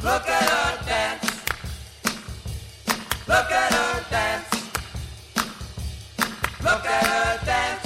Look at her dance. Look at her dance. Look at her dance.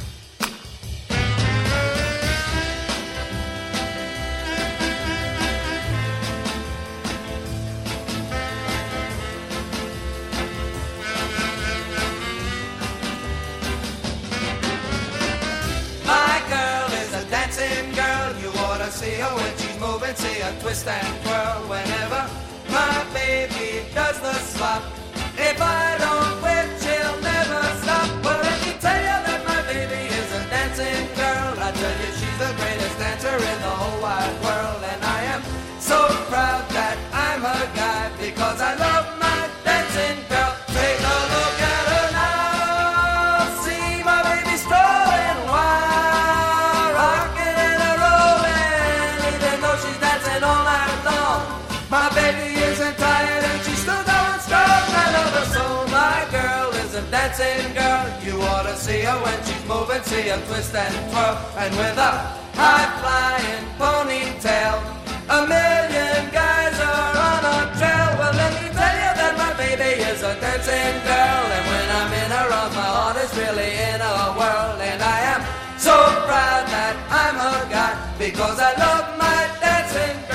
My girl is a dancing girl. You ought to see her when she's moving. See her twist and twirl whenever my baby does the slop. If I don't quit, she'll never stop. But let me tell you that my baby is a dancing girl. I tell you she's the greatest dancer in the whole wide world. And I am so proud that I'm her guy because I love my dancing girl. Take a look at her now. See my baby strolling wild, rocking and a rolling, even though she's dancing all night long. My baby isn't tired and she's still going strong. I love her so. My girl is a dancing girl. You ought to see her when she's moving. See her twist and twirl. And with a high-flying ponytail, a million guys are on a trail. Well, let me tell you that my baby is a dancing girl. And when I'm in her arms, my heart is really in her world. And I am so proud that I'm her guy because I love my dancing girl.